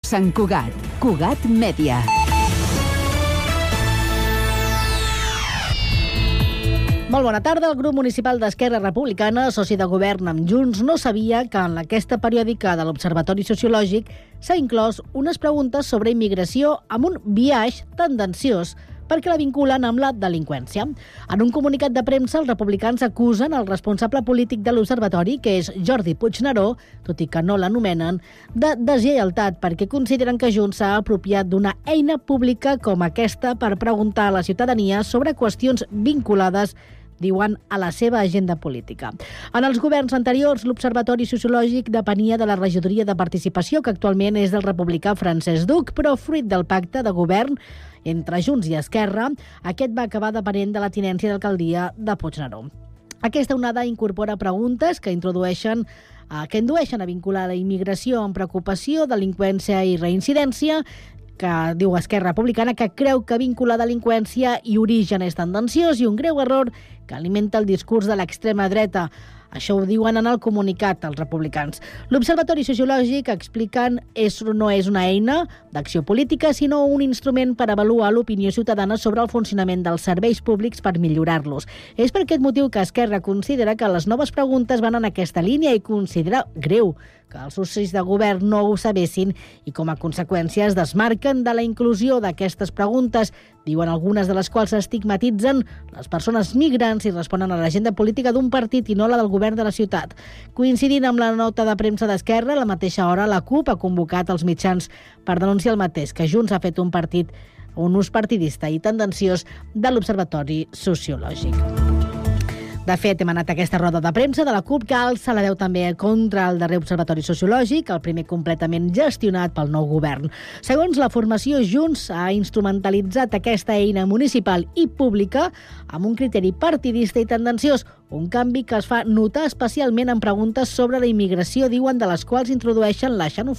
Sant Cugat. Cugat Mèdia. Molt bona tarda. El grup municipal d'Esquerra Republicana, soci de govern amb Junts, no sabia que en l'enquesta periòdica de l'Observatori Sociològic s'ha inclòs unes preguntes sobre immigració amb un biaix tendenciós perquè la vinculen amb la delinqüència. En un comunicat de premsa, els republicans acusen el responsable polític de l'Observatori, que és Jordi Puigneró, tot i que no l'anomenen, de deslleialtat perquè consideren que Junts s'ha apropiat d'una eina pública com aquesta per preguntar a la ciutadania sobre qüestions vinculades, diuen, a la seva agenda política. En els governs anteriors, l'Observatori Sociològic depenia de la regidoria de participació, que actualment és del republicà Francesc Duc, però fruit del pacte de govern entre Junts i Esquerra, aquest va acabar depenent de la tinència d'alcaldia de Puigneró. Aquesta onada incorpora preguntes que indueixen a vincular la immigració amb preocupació, delinqüència i reincidència, que diu Esquerra Republicana que creu que vincular delinqüència i origen és tendenciós i un greu error que alimenta el discurs de l'extrema dreta. Això ho diuen en el comunicat els republicans. L'Observatori Sociològic, expliquen, no és una eina d'acció política, sinó un instrument per avaluar l'opinió ciutadana sobre el funcionament dels serveis públics per millorar-los. És per aquest motiu que Esquerra considera que les noves preguntes van en aquesta línia i considera greu que els socis de govern no ho sabessin i, com a conseqüència, es desmarquen de la inclusió d'aquestes preguntes, diuen algunes de les quals estigmatitzen les persones migrants i responen a l'agenda política d'un partit i no la del govern de la ciutat. Coincidint amb la nota de premsa d'Esquerra, a la mateixa hora la CUP ha convocat els mitjans per denunciar el mateix, que Junts ha fet un ús partidista i tendenciós de l'Observatori Sociològic. De fet, hem anat a aquesta roda de premsa de la CUP, que alça la veu també contra el darrer Observatori Sociològic, el primer completament gestionat pel nou govern. Segons la formació, Junts ha instrumentalitzat aquesta eina municipal i pública amb un criteri partidista i tendenciós, un canvi que es fa notar especialment en preguntes sobre la immigració, diuen, de les quals indueixen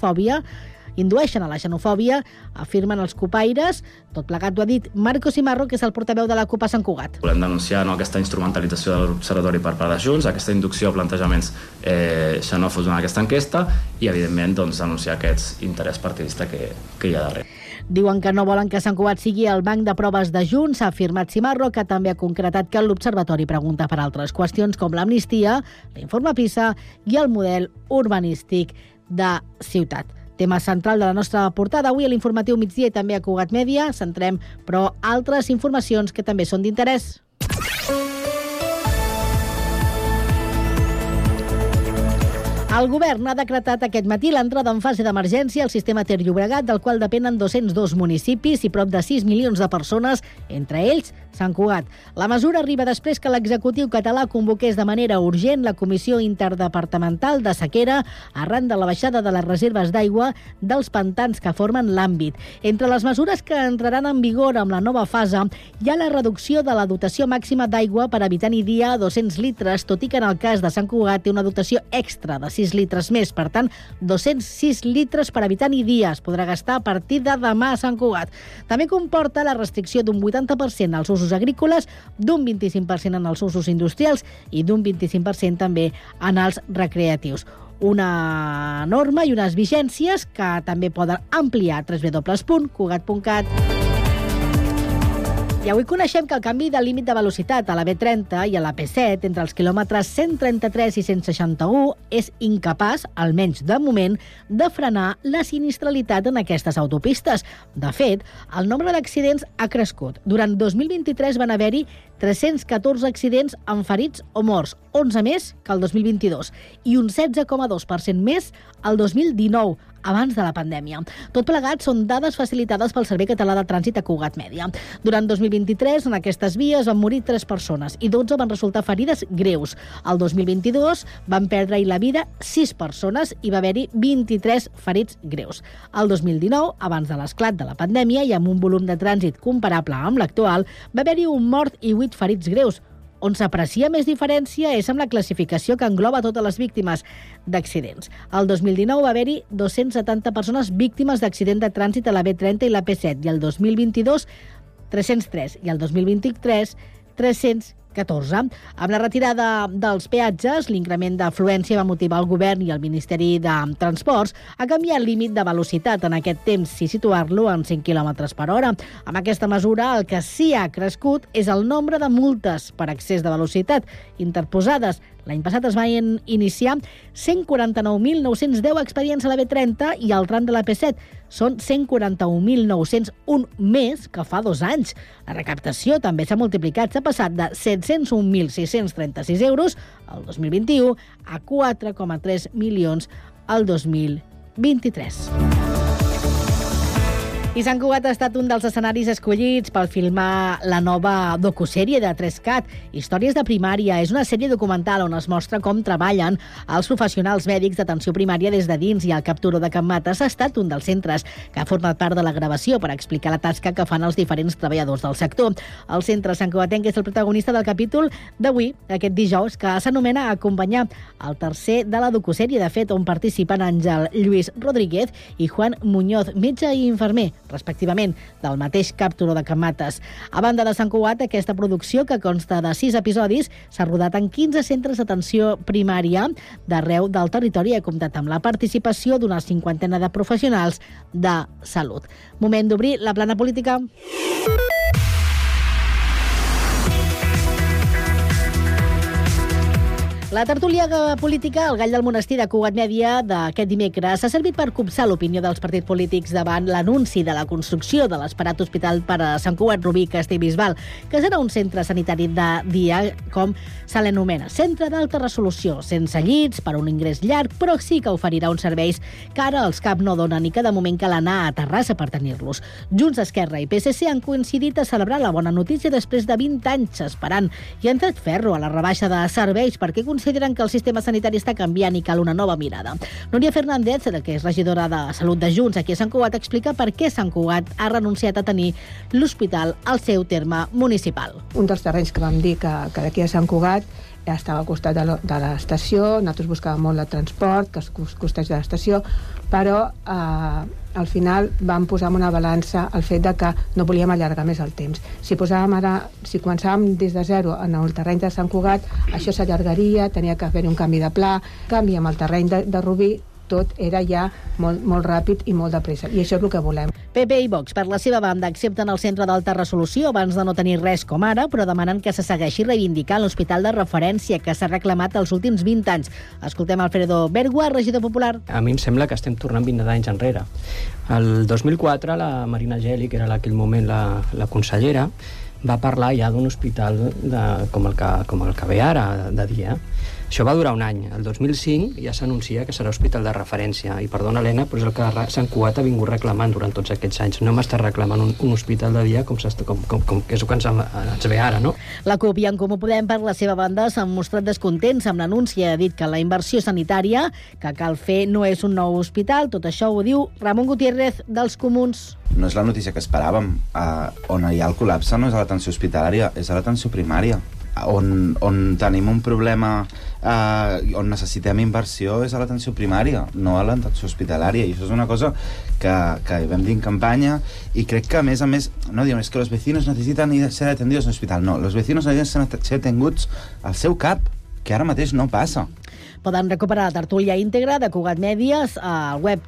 a la xenofòbia, afirmen els cupaires. Tot plegat ho ha dit Marco Simarro, que és el portaveu de la CUP a Sant Cugat. Volem denunciar aquesta instrumentalització de l'Observatori per part de Junts, aquesta inducció a plantejaments xenòfobs en aquesta enquesta i, evidentment, denunciar aquest interès partidista que hi ha darrere. Diuen que no volen que Sant Cugat sigui el banc de proves de Junts, ha afirmat Simarro, que també ha concretat que l'Observatori pregunta per altres qüestions com l'amnistia, l'informe PISA i el model urbanístic de ciutat. Tema central de la nostra portada avui a l'informatiu migdia i també a Cugat Mèdia. Centrem, però, altres informacions que també són d'interès. El govern ha decretat aquest matí l'entrada en fase d'emergència al sistema Ter Llobregat, del qual depenen 202 municipis i prop de 6 milions de persones, entre ells Sant Cugat. La mesura arriba després que l'executiu català convoqués de manera urgent la Comissió Interdepartamental de Sequera arran de la baixada de les reserves d'aigua dels pantans que formen l'àmbit. Entre les mesures que entraran en vigor amb la nova fase hi ha la reducció de la dotació màxima d'aigua per habitant i dia a 200 litres, tot i que en el cas de Sant Cugat té una dotació extra de 6 litres més. Per tant, 206 litres per habitant i dia es podrà gastar a partir de demà a Sant Cugat. També comporta la restricció d'un 80% als usos agrícoles, d'un 25% en els usos industrials i d'un 25% també en els recreatius. Una norma i unes vigències que també poden ampliar a www.cugat.cat. I avui coneixem que el canvi de límit de velocitat a la B30 i a la P7 entre els quilòmetres 133 i 161 és incapaç, almenys de moment, de frenar la sinistralitat en aquestes autopistes. De fet, el nombre d'accidents ha crescut. Durant 2023 van haver-hi 314 accidents amb ferits o morts, 11 més que el 2022, i un 16,2% més el 2019, abans de la pandèmia. Tot plegat són dades facilitades pel Servei Català de Trànsit a Cugat Mèdia. Durant 2023, en aquestes vies van morir 3 persones i 12 van resultar ferides greus. El 2022 van perdre-hi la vida 6 persones i va haver-hi 23 ferits greus. El 2019, abans de l'esclat de la pandèmia i amb un volum de trànsit comparable amb l'actual, va haver-hi un mort i 8 ferits greus. On s'aprecia més diferència és amb la classificació que engloba totes les víctimes d'accidents. El 2019 va haver-hi 270 persones víctimes d'accident de trànsit a la B30 i la P7, i el 2022 303, i el 2023 315. 14. Amb la retirada dels peatges, l'increment d'afluència va motivar el govern i el Ministeri de Transports a canviar el límit de velocitat en aquest temps i situar-lo en 5 km per hora. Amb aquesta mesura, el que sí ha crescut és el nombre de multes per excés de velocitat interposades. L'any passat es van iniciar 149.910 expedients a la B30 i al tram de la P7 són 141.901 més que fa 2 anys. La recaptació també s'ha multiplicat, s'ha passat de 701.636 euros el 2021 a 4,3 milions el 2023. I Sant Cugat ha estat un dels escenaris escollits per filmar la nova docusèrie de 3CAT, Històries de primària. És una sèrie documental on es mostra com treballen els professionals mèdics d'atenció primària des de dins, i el Cap Turó de Can Mates ha estat un dels centres que ha format part de la gravació per explicar la tasca que fan els diferents treballadors del sector. El centre Sant Cugatenc és el protagonista del capítol d'avui, aquest dijous, que s'anomena Acompanyar, el tercer de la docusèrie, de fet, on participen Àngel Lluís Rodríguez i Juan Muñoz, metge i infermer, respectivament, del mateix Cap Turó de Can Mates. A banda de Sant Cugat, aquesta producció, que consta de 6 episodis, s'ha rodat en 15 centres d'atenció primària d'arreu del territori i ha comptat amb la participació d'una 50ena de professionals de salut. Moment d'obrir la plana política. La tertúlia política, el gall del monestir de Cugat Mèdia d'aquest dimecres, ha servit per copsar l'opinió dels partits polítics davant l'anunci de la construcció de l'esperat hospital per a Sant Cugat, Rubí, Castellbisbal, que serà un centre sanitari de dia, com se l'anomena, centre d'alta resolució, sense llits, per un ingrés llarg, però sí que oferirà uns serveis que ara els CAP no donen i que de moment cal anar a Terrassa per tenir-los. Junts, Esquerra i PSC han coincidit a celebrar la bona notícia després de 20 anys esperant i han tret ferro a la rebaixa de serveis perquè consideren que el sistema sanitari està canviant i cal una nova mirada. Núria Fernández, que és regidora de Salut de Junts aquí a Sant Cugat, explica per què Sant Cugat ha renunciat a tenir l'hospital al seu terme municipal. Un dels terrenys que vam dir que d'aquí a Sant Cugat estava al costat de l'estació, nosaltres buscàvem molt el transport, que es costeix de l'estació, però al final vam posar en una balança el fet de que no volíem allargar més el temps. Si començàvem des de zero en el terreny de Sant Cugat, això s'allargaria, tenia que haver un canvi de pla, canvi amb el terreny de Rubí, tot era ja molt ràpid i molt de pressa, i això és el que volem. PP i Vox, per la seva banda, accepten el centre d'alta resolució abans de no tenir res com ara, però demanen que se segueixi reivindicant l'hospital de referència que s'ha reclamat els últims 20 anys. Escoltem Alfredo Bergua, regidor popular. A mi em sembla que estem tornant 20 anys enrere. El 2004, la Marina Geli, que era en aquell moment la consellera, va parlar ja d'un hospital com el que ve ara, de dia. Això va durar un any. El 2005 ja s'anuncia que serà hospital de referència. I perdona, Helena, però és el que Sant Cugat ha vingut reclamant durant tots aquests anys. No hem estat reclamant un hospital de dia com és el que ens ve ara, no? La CUP i En Comú Podem, per la seva banda, s'han mostrat descontents amb l'anunci. Ha dit que la inversió sanitària que cal fer no és un nou hospital. Tot això ho diu Ramon Gutiérrez, dels Comuns. No és la notícia que esperàvem. On hi ha el col·lapse no és a l'atenció hospitalària, és a l'atenció primària. On tenim un problema, on necessitem inversió, és a l'atenció primària, no a l'atenció hospitalària. I això és una cosa que vam dir en campanya, i crec que, a més, no diuen, és que los vecinos necesitan ser atendidos en hospital. No, los vecinos necesitan ser atenguts al seu CAP, que ara mateix no passa. Poden recuperar la tertúlia íntegra de Cugat Mèdies al web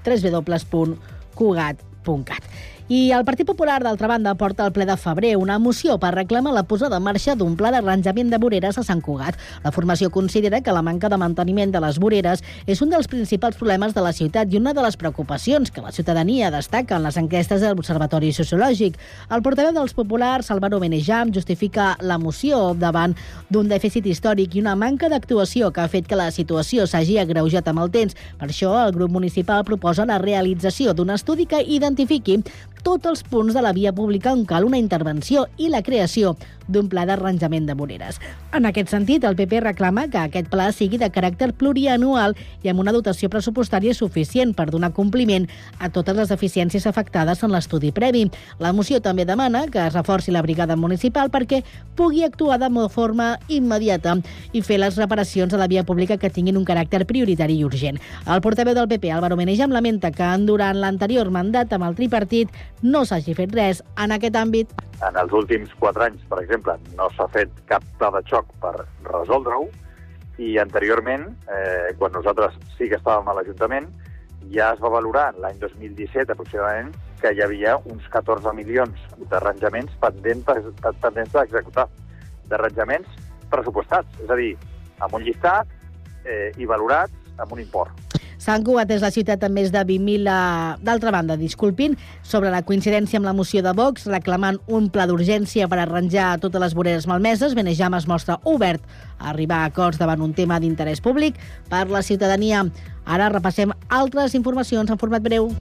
www.cugat.cat. I el Partit Popular, d'altra banda, porta al ple de febrer una moció per reclamar la posada en marxa d'un pla d'arranjament de voreres a Sant Cugat. La formació considera que la manca de manteniment de les voreres és un dels principals problemes de la ciutat i una de les preocupacions que la ciutadania destaca en les enquestes de l'Observatori Sociològic. El portaveu dels populars, Álvaro Benejam, justifica la moció davant d'un dèficit històric i una manca d'actuació que ha fet que la situació s'hagi agreujat amb el temps. Per això, el grup municipal proposa la realització d'un estudi que identifiqui tots els punts de la via pública on cal una intervenció i la creació d'un pla d'arranjament de voreres. En aquest sentit, el PP reclama que aquest pla sigui de caràcter plurianual i amb una dotació pressupostària suficient per donar compliment a totes les deficiències afectades en l'estudi previ. La moció també demana que es reforci la brigada municipal perquè pugui actuar de forma immediata i fer les reparacions a la via pública que tinguin un caràcter prioritari i urgent. El portaveu del PP, Álvaro Menejam, lamenta que durant l'anterior mandat amb el tripartit no s'hagi fet res en aquest àmbit. En els últims 4 anys, per exemple, no s'ha fet cap pla de xoc per resoldre-ho, i anteriorment, quan nosaltres sí que estàvem a l'Ajuntament, ja es va valorar l'any 2017 aproximadament que hi havia uns 14 milions d'arranjaments pendents d'executar, d'arranjaments pressupostats, és a dir, amb un llistat i valorats amb un import. Sant Cugat és la ciutat amb més de 20.000... D'altra banda, disculpin, sobre la coincidència amb la moció de Vox, reclamant un pla d'urgència per arranjar totes les voreres malmeses, Benejam es mostra obert a arribar a acords davant un tema d'interès públic per la ciutadania. Ara repassem altres informacions en format breu.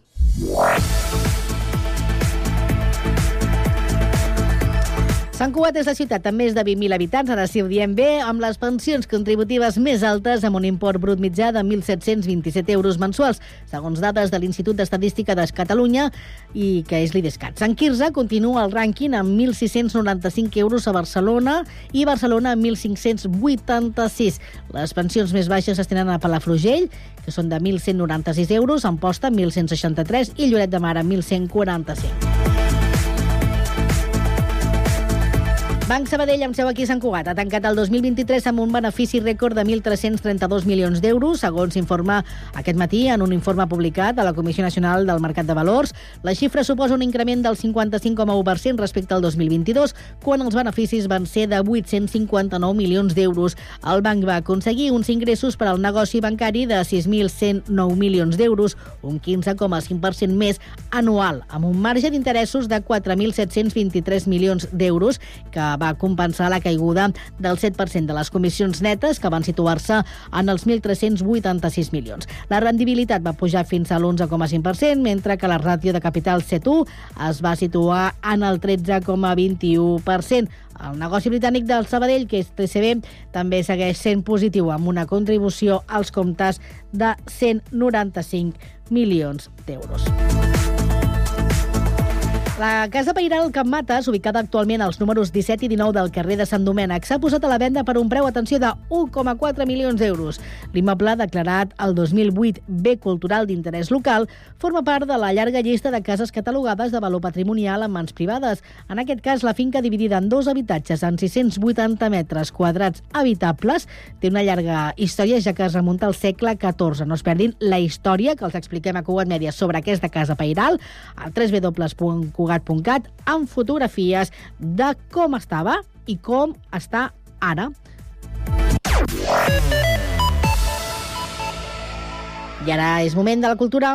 Sant Cugat és la ciutat amb més de 20.000 habitants, ara sí ho diem bé, amb les pensions contributives més altes, amb un import brut mitjà de 1.727 euros mensuals, segons dades de l'Institut d'Estadística de Catalunya, i que és l'IDESCAT. Sant Quirze continua el rànquing amb 1.695 euros a Barcelona i Barcelona amb 1.586. Les pensions més baixes s'estenen a Palafrugell, que són de 1.196 euros, Amposta 1.163 i Lloret de Mar amb 1.145. Banc Sabadell, amb seu aquí a Sant Cugat, ha tancat el 2023 amb un benefici rècord de 1.332 milions d'euros, segons s'informa aquest matí en un informe publicat a la Comissió Nacional del Mercat de Valors. La xifra suposa un increment del 55,1% respecte al 2022, quan els beneficis van ser de 859 milions d'euros. El banc va aconseguir uns ingressos per al negoci bancari de 6.109 milions d'euros, un 15,5% més anual, amb un marge d'interessos de 4.723 milions d'euros, que va compensar la caiguda del 7% de les comissions netes, que van situar-se en els 1.386 milions. La rendibilitat va pujar fins a l'11,5%, mentre que la ràtio de capital C1 es va situar en el 13,21%. El negoci britànic del Sabadell, que és TCB, també segueix sent positiu, amb una contribució als comptes de 195 milions d'euros. La casa pairal Can Mates, ubicada actualment als números 17 i 19 del carrer de Sant Domènec, s'ha posat a la venda per un preu, atenció, de 1,4 milions d'euros. L'immoble, declarat el 2008 bé cultural d'interès local, forma part de la llarga llista de cases catalogades de valor patrimonial en mans privades. En aquest cas, la finca, dividida en 2 habitatges en 680 metres quadrats habitables, té una llarga història, ja que es remunta al segle XIV. No es perdin la història que els expliquem a Cugat Mèdia sobre aquesta casa pairal a www.cugat.cat, amb fotografies de com estava i com està ara. I ara és moment de la cultura.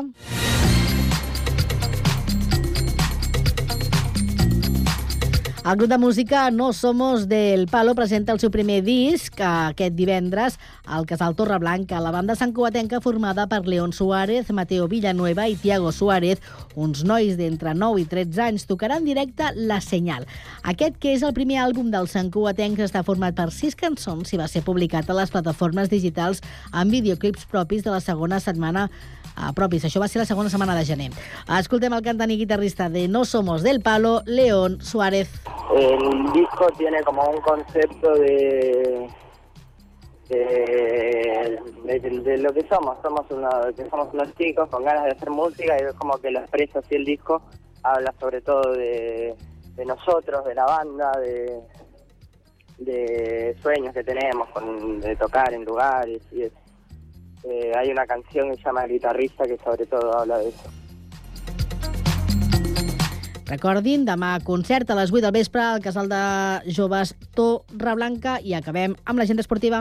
El grup de música No Somos del Palo presenta el seu primer disc aquest divendres al Casal Torreblanca. La banda santcugatenca, formada per León Suárez, Mateo Villanueva i Tiago Suárez, uns nois d'entre 9 i 13 anys, tocarà en directe La Senyal. Aquest, que és el primer àlbum dels santcugatencs, està format per 6 cançons i va ser publicat a les plataformes digitals amb videoclips propis de la segona setmana propis. Això va ser la segona setmana de gener. Escoltem el cantant i guitarrista de No Somos del Palo, León Suárez. El disco tiene como un concepto de lo que somos. Somos unos chicos con ganas de hacer música, y es como que lo expresa así el disco. Habla sobre todo de nosotros, de la banda, de sueños que tenemos, de tocar en lugares y eso. Hay una canción que se llama El Guitarrista, que sobre todo habla de eso. Recordin, demà concert a les 8 del vespre al Casal de Joves Torreblanca, i acabem amb l'agenda esportiva.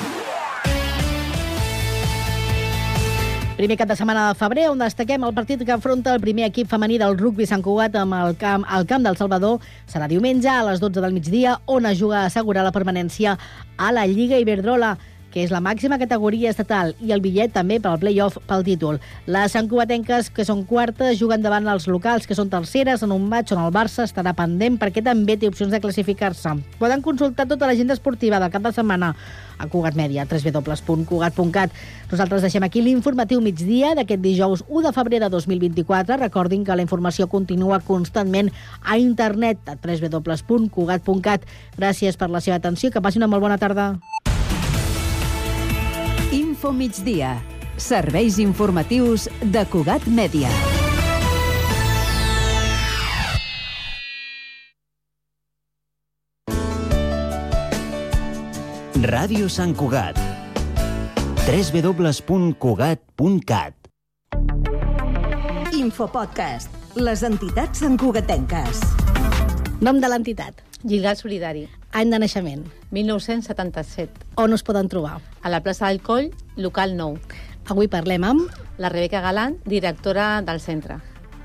Primer cap de setmana de febrer, on destaquem el partit que enfronta el primer equip femení del rugbi Sant Cugat amb el camp del Salvador. Serà diumenge a les 12 del migdia, on es juga a assegurar la permanència a la Lliga Iberdrola, que és la màxima categoria estatal, i el bitllet també pel play-off pel títol. Les santcugatenques, que són quartes, juguen davant els locals, que són terceres, en un matx on el Barça estarà pendent perquè també té opcions de classificar-se. Poden consultar tota l'agenda esportiva del cap de setmana a Cugat Mèdia, www.cugat.cat. Nosaltres deixem aquí l'informatiu migdia d'aquest dijous 1 de febrer de 2024. Recordin que la informació continua constantment a internet a www.cugat.cat. Gràcies per la seva atenció, que passi una molt bona tarda. Info Migdia. Serveis informatius de Cugat Mèdia. Ràdio Sant Cugat. www.cugat.cat. Infopodcast. Les entitats santcugatenques. Nom de l'entitat. Gilgal Solidari. Any de naixement. 1977. On us poden trobar? A la plaça del Coll, local 9. Avui parlem amb... La Rebeca Galán, directora del centre.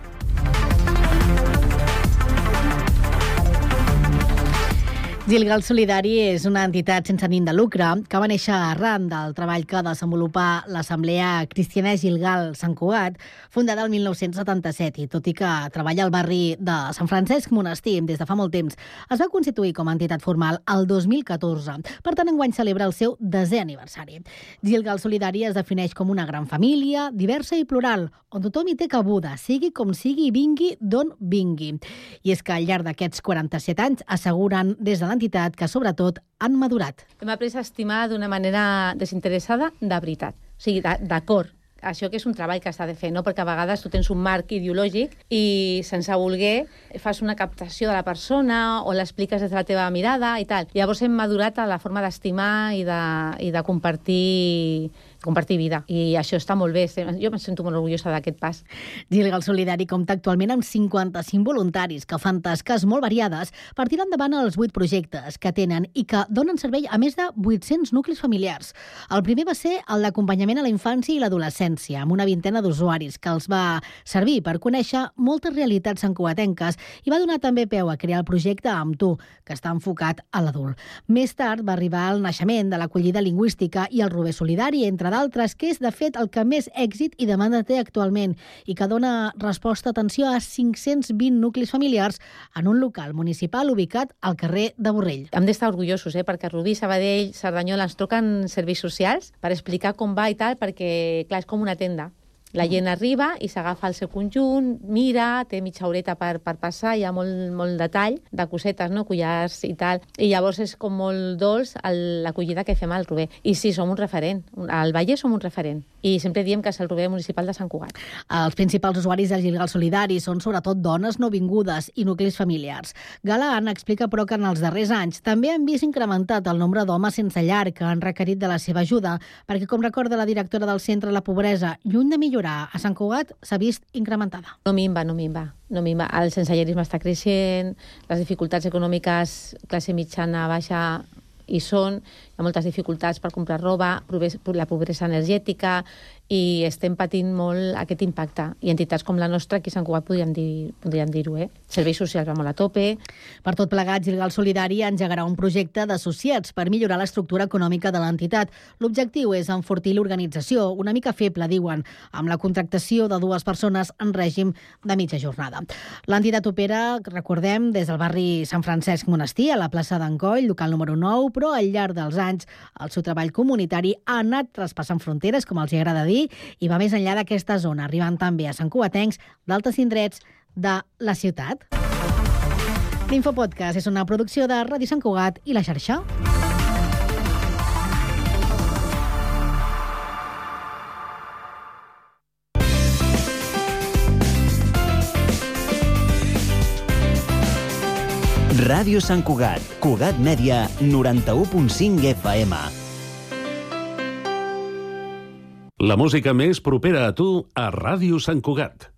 Gilgal Solidari és una entitat sense ànim de lucre que va néixer arran del treball que desenvolupà l'Assemblea Cristiana Gilgal Sant Cugat, fundada el 1977, i tot i que treballa al barri de Sant Francesc Monestir des de fa molt temps, es va constituir com a entitat formal el 2014. Per tant, enguany celebra el seu 10è aniversari. Gilgal Solidari es defineix com una gran família, diversa i plural, on tothom hi té cabuda, sigui com sigui i vingui d'on vingui. I és que al llarg d'aquests 47 anys asseguren des de l'entitat que, sobretot, han madurat. Hem après a estimar d'una manera desinteressada de veritat. O sigui, d'acord. Això que és un treball que s'ha de fer, no? Perquè a vegades tu tens un marc ideològic i sense voler fas una captació de la persona o l'expliques des de la teva mirada i tal. Llavors hem madurat a la forma d'estimar i de compartir vida. I això està molt bé. Jo em sento molt orgullosa d'aquest pas. Gilgal Solidari compta actualment amb 55 voluntaris que fan tasques molt variades per tirar endavant els 8 projectes que tenen i que donen servei a més de 800 nuclis familiars. El primer va ser el d'acompanyament a la infància i l'adolescència, amb una vintena d'usuaris, que els va servir per conèixer moltes realitats santcugatenques i va donar també peu a crear el projecte Amb tu, que està enfocat a l'adult. Més tard va arribar el naixement de l'acollida lingüística i el Rober Solidari, entre d'altres, que és, de fet, el que més èxit i demanda té actualment i que dona resposta, atenció, a 520 nuclis familiars en un local municipal ubicat al carrer de Borrell. Hem d'estar orgullosos, perquè Rubí, Sabadell, Cerdanyola ens truquen serveis socials per explicar com va i tal, perquè, clar, és com una tenda. La gent arriba i s'agafa el seu conjunt, mira, té mitja horeta per passar, hi ha molt detall de cosetes, no? Collars i tal. I llavors és com molt dolç l'acollida que fem al Rober. I sí, som un referent. Al Vallès som un referent. I sempre diem que és el Rober municipal de Sant Cugat. Els principals usuaris del Gilgal Solidari són sobretot dones nouvingudes i nuclis familiars. Galán explica, però, que en els darrers anys també han vist incrementat el nombre d'homes sense llar que han requerit de la seva ajuda, perquè, com recorda la directora del centre, la pobresa, lluny de millorar a Sant Cugat, s'ha vist incrementada. No minva. El sensellarisme està creixent, les dificultats econòmiques, classe mitjana, baixa, hi són, hi ha moltes dificultats per comprar roba, la pobresa energètica, i estem patint molt aquest impacte. I entitats com la nostra, aquí a Sant Cugat, podríem dir-ho, Serveis socials va molt a tope. Per tot plegat, Gilgal Solidari engegarà un projecte d'associats per millorar l'estructura econòmica de l'entitat. L'objectiu és enfortir l'organització, una mica feble, diuen, amb la contractació de 2 persones en règim de mitja jornada. L'entitat opera, recordem, des del barri Sant Francesc Monestir, a la plaça d'en Coll, local número 9, però al llarg dels anys el seu treball comunitari ha anat traspassant fronteres, com els agrada dir, i va més enllà d'aquesta zona, arribant també a santcugatencs d'altres indrets de la ciutat. L'Infopodcast és una producció de Ràdio Sant Cugat i La Xarxa. Ràdio Sant Cugat, Cugat Mèdia, 91.5 FM. La música més propera a tu a Ràdio Sant Cugat.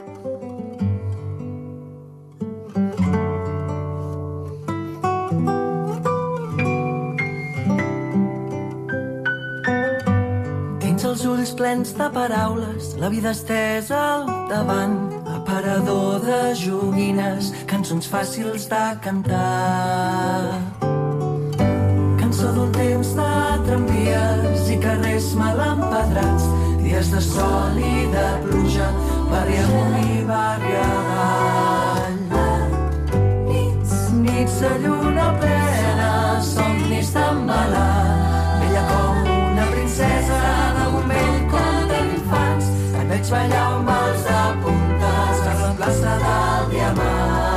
Tens els ulls plens de paraules, la vida estesa al davant, aparador de joguines, cançons fàcils de cantar. Cançó d'un temps de tramvies i carrers mal empedrats, dies de sol i de pluja, barri amunt i barri avall. Nits de lluna plena, somnis d'embalar, bella com una princesa d'un vell conte d'infants. Et veig ballar amb els de puntes per la plaça del Diamant.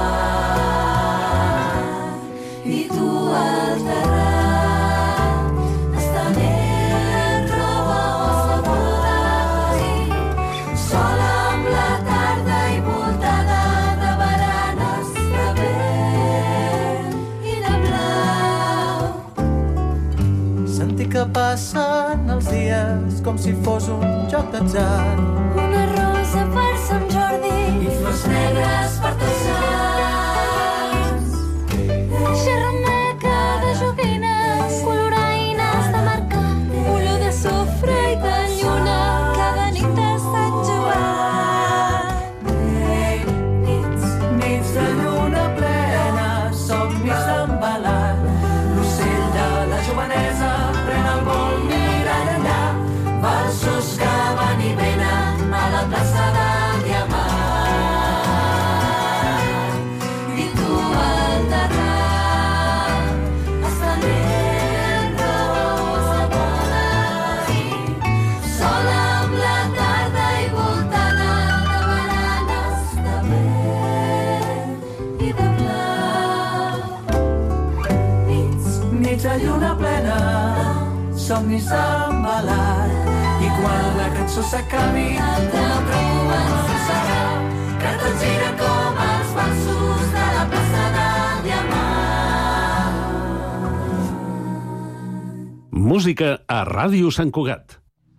I tu al terrat sola amb la tarda i passen els dies com si fos un joc d'atzar. Una rosa per Sant Jordi I flors negres per tots sants. Xerrameca de joguines, coloraines de marcar, olor de sofre I de lluna, cada nit de Sant Joan. Nits de lluna plena, somnis d'embalat. L'ocell de la jovenesa pren el vol mirant enllà. Valsos que van I venen a la plaça del Diamant. I tu al terrat, estenent de rosa bona sola amb la tarda I voltada de baranes de verd I de blau. Nits de lluna plena, somnis embalat. I quan la cançó s'acabi, un altre començarà. Que tot gira com els versos de la plaça del Diamant. Música a Ràdio Sant Cugat.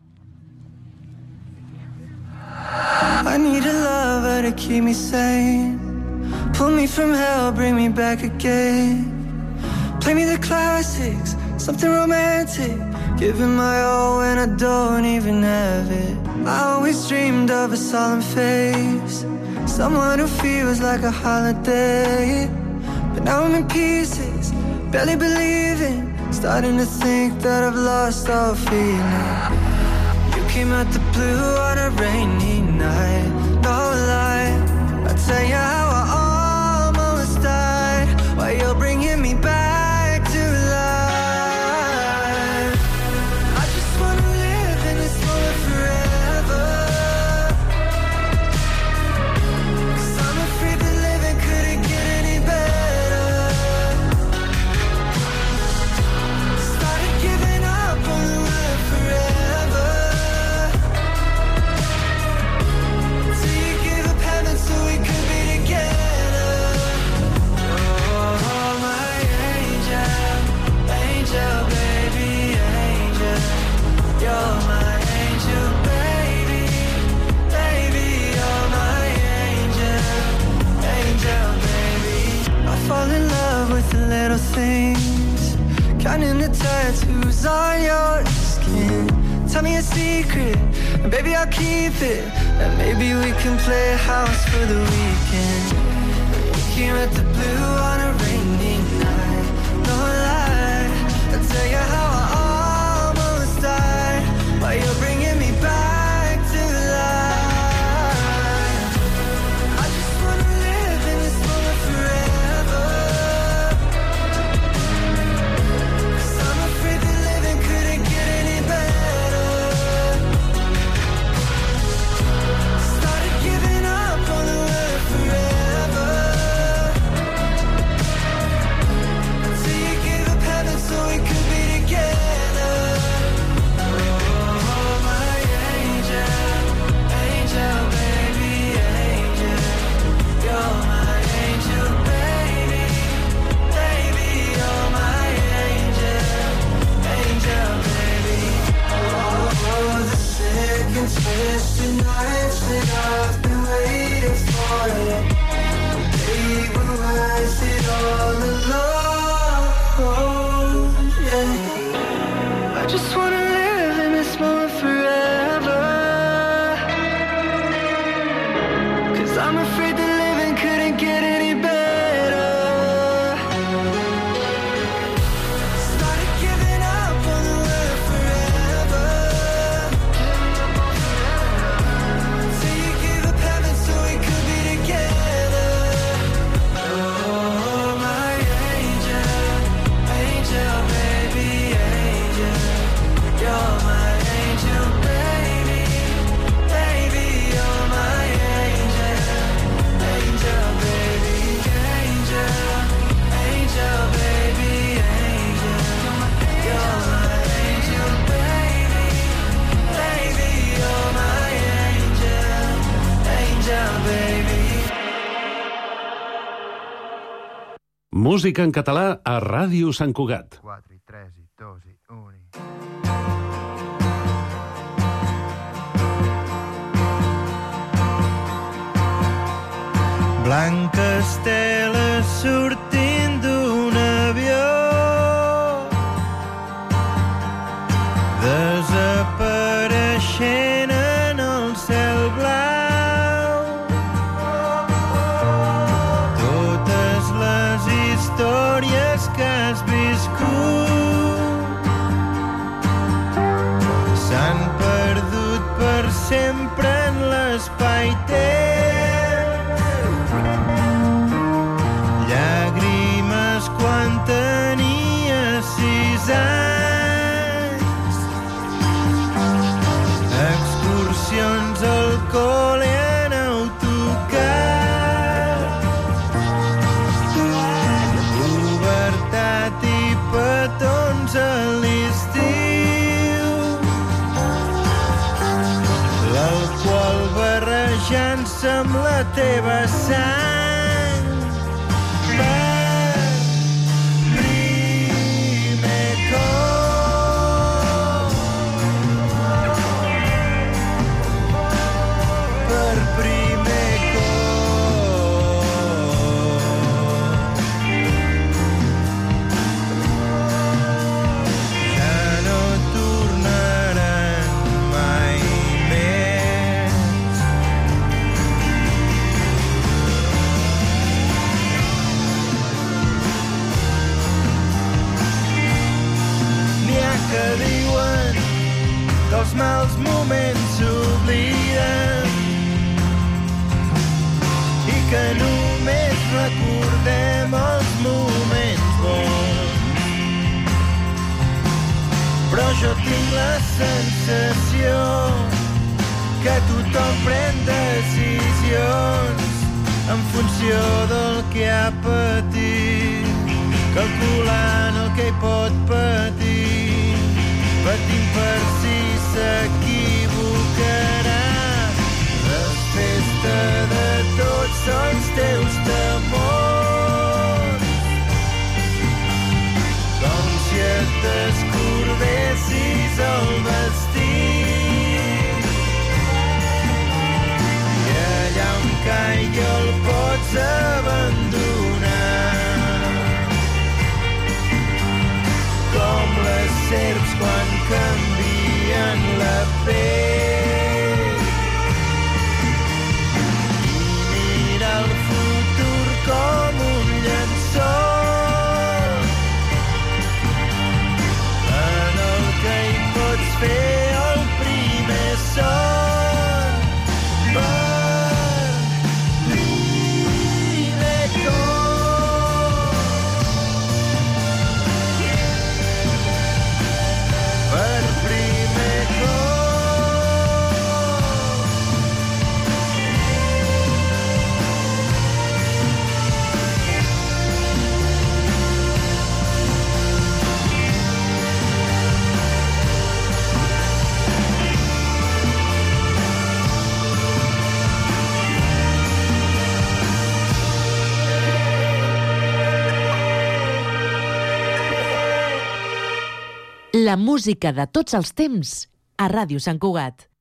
I need a lover to keep me sane. Pull me from hell, bring me back again. Play me the classics, something romantic. Giving my all when I don't even have it. I always dreamed of a solemn face, someone who feels like a holiday. But now I'm in pieces, barely believing, starting to think that I've lost all feeling. You came out the blue on a rainy night, no lie. I'll tell you how I almost died, while you're bringing me back to life. I just wanna live in this moment forever, 'cause I'm afraid that living couldn't get any better. Started giving up on the word forever, till you gave up heaven so we could be together. Oh, my angel, angel, baby, angel. You're my angel, baby, baby, you're my angel, angel, baby. I fall in love with the little things, counting the tattoos on your skin. Tell me a secret, and baby I'll keep it, and maybe we can play house for the weekend. You came at the blue on a rainy night, no lie. I'll tell you how I almost died, while you're bringing me back to life. I just wanna live in this moment forever, 'cause I'm afraid that living couldn't get any better. Started giving up on the word forever, till you gave up heaven so we could be together. Oh, my angel, angel, baby, angel. You're my angel, baby, baby, you're my angel, angel, baby. Oh, the second twisted nights that I've been waiting for it. They were worth it all alone, yeah. I just wanna live in this moment forever, 'cause I'm afraid that living couldn't get any better. Started giving up on the word forever, till you gave up heaven so we could be together. Oh, my angel, angel, baby, angel. You're my angel, baby, baby, you're my angel, angel, baby, angel, angel, baby, angel. You're my angel, baby, baby, you're my angel, angel, baby. Música en català a Ràdio Sant Cugat. 4, 3, 2, 1. blanques teles sortint d'un avió, desapareixent en el cel blau. Totes les històries que has viscut s'han perdut per sempre en l'espai-temps. Llàgrimes quan tenia 6 anys, excursions al col·le en autocar, pubertat i petons a l'estiu, l'alcohol barrejant-se amb la teva sang. Per primer cop, per primer cop, ja no tornaran mai més. N'hi ha que diuen que els mals moments s'obliden i que només recordem els moments bons. Però jo tinc la sensació que tothom pren decisions en funció del que ha patit, calculant el que hi pot patir, patint per si s'equivocarà. Desfesta de tots els teus temors, com si et descordessis el vestit, i allà on caigui el pots abandonar, com les serps quan canvien la pell, i mirar el futur com un llençol en el que hi pots fer el primer son. Per primer cop, per primer La música de tots els temps a Ràdio Sant Cugat.